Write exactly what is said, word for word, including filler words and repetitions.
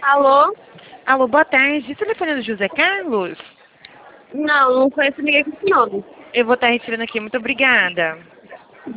Alô? Alô, boa tarde. Telefone do José Carlos? Não, não conheço ninguém com esse nome. Eu vou estar retirando aqui. Muito obrigada.